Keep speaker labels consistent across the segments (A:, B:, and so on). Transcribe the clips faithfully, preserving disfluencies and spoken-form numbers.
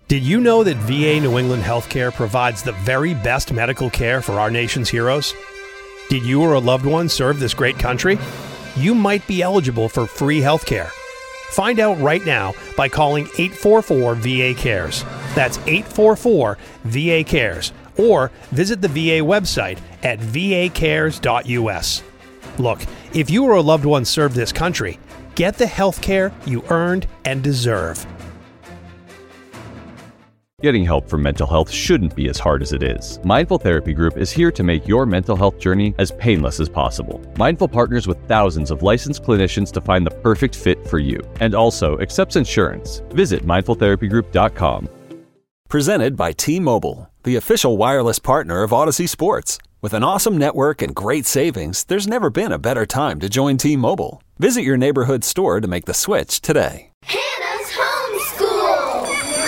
A: Did you know that V A New England Healthcare provides the very best medical care for our nation's heroes? Did you or a loved one serve this great country? You might be eligible for free healthcare. Find out right now by calling eight four four V A cares. That's eight four four V A cares. Or visit the V A website at v a cares dot u s. Look, if you or a loved one served this country, get the health care you earned and deserve.
B: Getting help for mental health shouldn't be as hard as it is. Mindful Therapy Group is here to make your mental health journey as painless as possible. Mindful partners with thousands of licensed clinicians to find the perfect fit for you, and also accepts insurance. Visit mindful therapy group dot com.
C: Presented by T-Mobile, the official wireless partner of Odyssey Sports. With an awesome network and great savings, there's never been a better time to join T-Mobile. Visit your neighborhood store to make the switch today.
D: Hannah's Homeschool!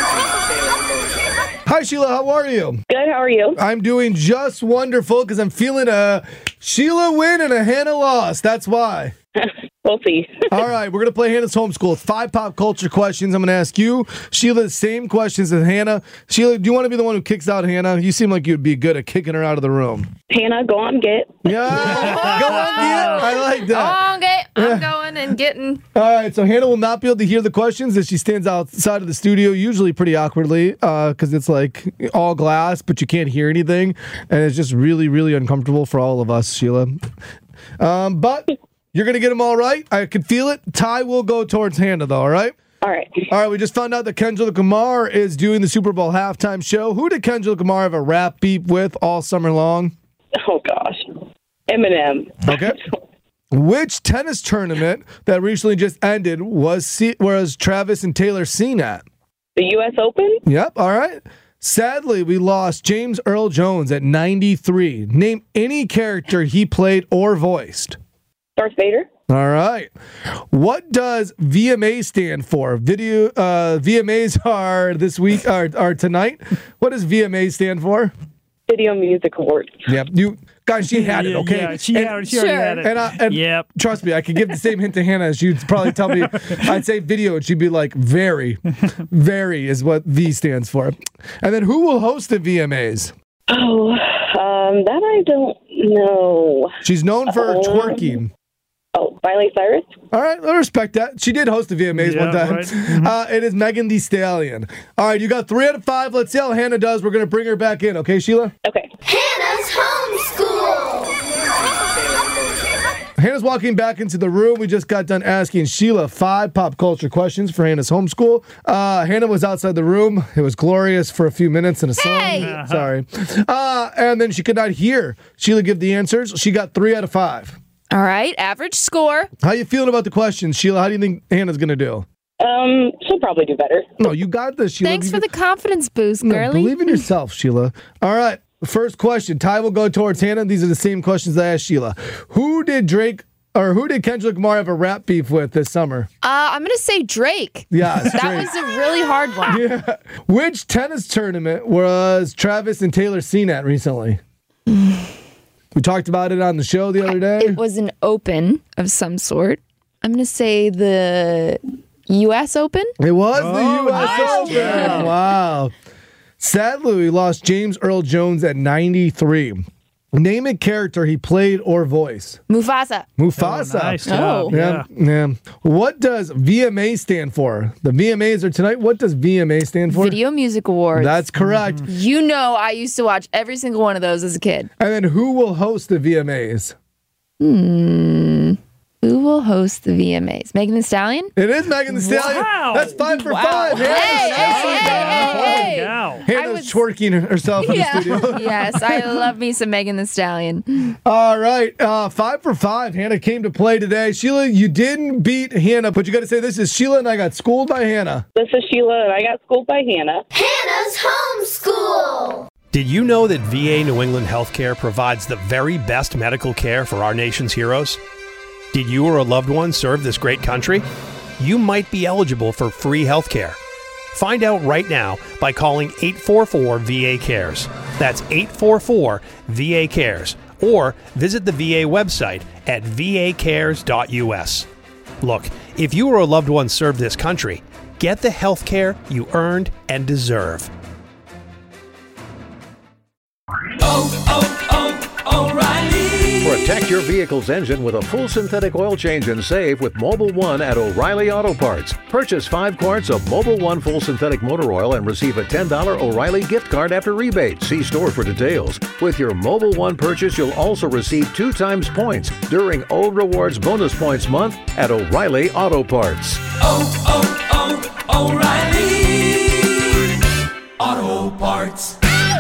E: Hi, Sheila. How are you?
F: Good. How are you?
E: I'm doing just wonderful because I'm feeling a Sheila win and a Hannah loss. That's why.
F: We'll see.
E: All right, we're going to play Hannah's Homeschool. Five pop culture questions. I'm going to ask you, Sheila, the same questions as Hannah. Sheila, do you want to be the one who kicks out Hannah? You seem like you'd be good at kicking her out of the room.
F: Hannah, go on, get.
E: Yeah, go on, get. I like that.
G: Okay, I'm going and getting.
E: All right, so Hannah will not be able to hear the questions as she stands outside of the studio, usually pretty awkwardly, because uh, it's like all glass, but you can't hear anything, and it's just really, really uncomfortable for all of us, Sheila. Um, but you're going to get them all right. I can feel it. Ty will go towards Hannah, though, all right?
F: All right.
E: All right, we just found out that Kendrick Lamar is doing the Super Bowl halftime show. Who did Kendrick Lamar have a rap beef with all summer long?
F: Oh, gosh. Eminem.
E: Okay. Which tennis tournament that recently just ended was C- was Travis and Taylor seen at?
F: The U S Open?
E: Yep, all right. Sadly, we lost James Earl Jones at ninety-three. Name any character he played or voiced.
F: Darth Vader?
E: All right. What does V M A stand for? Video uh, V M As are this week are, are tonight. What does V M A stand for?
F: Video Music Awards.
E: Yep. You guys, she had it. Okay.
H: Yeah, she,
E: and,
H: had, she already
G: sure.
H: had it.
E: And, I, and
H: yep.
E: trust me, I could give the same hint to Hannah as you'd probably tell me. I'd say video, and she'd be like, very, very is what V stands for. And then who will host the V M As?
F: Oh, um, that I don't know.
E: She's known for
F: Um,
E: twerking.
F: Oh, Miley Cyrus?
E: All right, I respect that. She did host the V M As
H: Yeah,
E: one time.
H: right. Mhm.
E: Uh, it is Megan Thee Stallion. All right, you got three out of five. Let's see how Hannah does. We're going to bring her back in. Okay, Sheila?
F: Okay.
D: Hannah's Homeschool!
E: Hannah's walking back into the room. We just got done asking Sheila five pop culture questions for Hannah's homeschool. Uh, Hannah was outside the room. It was glorious for a few minutes in a song.
G: Hey!
E: Sorry. Uh, and then she could not hear Sheila give the answers. She got three out of five.
G: All right, average score.
E: How you feeling about the questions, Sheila? How do you think Hannah's going to do?
F: Um, she'll probably do better.
E: No, you got this, Sheila.
G: Thanks
E: You
G: for the confidence boost,
E: No,
G: girlie.
E: believe in yourself, Sheila. All right. First question. Ty will go towards Hannah. These are the same questions I asked Sheila. Who did Drake or who did Kendrick Lamar have a rap beef with this summer?
G: Uh, I'm going to say Drake.
E: Yeah,
G: That
E: Drake.
G: was a really hard one.
E: Yeah. Which tennis tournament was Travis and Taylor seen at recently? We talked about it on the show the other day.
G: It was an open of some sort. I'm going to say the U S Open.
E: It was
H: Oh,
E: the U S
H: nice
E: Open.
H: job.
E: Wow. Sadly, we lost James Earl Jones at ninety-three. Name a character he played or voiced.
G: Mufasa.
E: Mufasa.
H: Oh, nice job.
G: Oh.
E: Yeah, yeah. What does V M A stand for? The V M As are tonight. What does V M A stand for?
G: Video Music Awards.
E: That's correct.
G: You know I used to watch every single one of those as a kid.
E: And then who will host the V M As?
G: Hmm. Who will host the V M As? Megan Thee Stallion?
E: It is Megan Thee Stallion.
H: Wow.
E: That's five for
G: Wow.
E: five.
G: Hey, hey, hey, hey,
H: Holy
G: hey.
H: cow.
E: Hannah's
G: I was-
E: twerking herself in the
G: Yeah.
E: studio.
G: Yes, I love me some Megan Thee Stallion.
E: All right, uh, five for five. Hannah came to play today. Sheila, you didn't beat Hannah, but you got to say this is Sheila and I got schooled by Hannah.
F: This is Sheila, and I got schooled by Hannah.
D: Hannah's Homeschool!
A: Did you know that V A New England Healthcare provides the very best medical care for our nation's heroes? Did you or a loved one serve this great country? You might be eligible for free healthcare. Find out right now by calling eight four four V A cares. That's eight four four V A cares. Or visit the V A website at v a cares dot u s. Look, if you or a loved one served this country, Get the health care you earned and deserve.
H: Oh, oh, oh, O'Reilly.
I: Protect your vehicle's engine with a full synthetic oil change and save with Mobil one at O'Reilly Auto Parts. Purchase five quarts of Mobil one full synthetic motor oil and receive a ten dollars O'Reilly gift card after rebate. See store for details. With your Mobil one purchase, you'll also receive two times points during O Rewards Bonus Points Month at O'Reilly Auto Parts.
H: Oh, oh, oh, O'Reilly Auto Parts.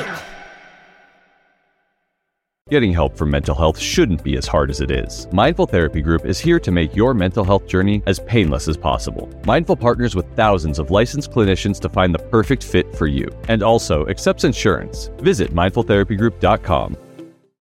B: Getting help for mental health shouldn't be as hard as it is. Mindful Therapy Group is here to make your mental health journey as painless as possible. Mindful partners with thousands of licensed clinicians to find the perfect fit for you and also accepts insurance. Visit mindful therapy group dot com.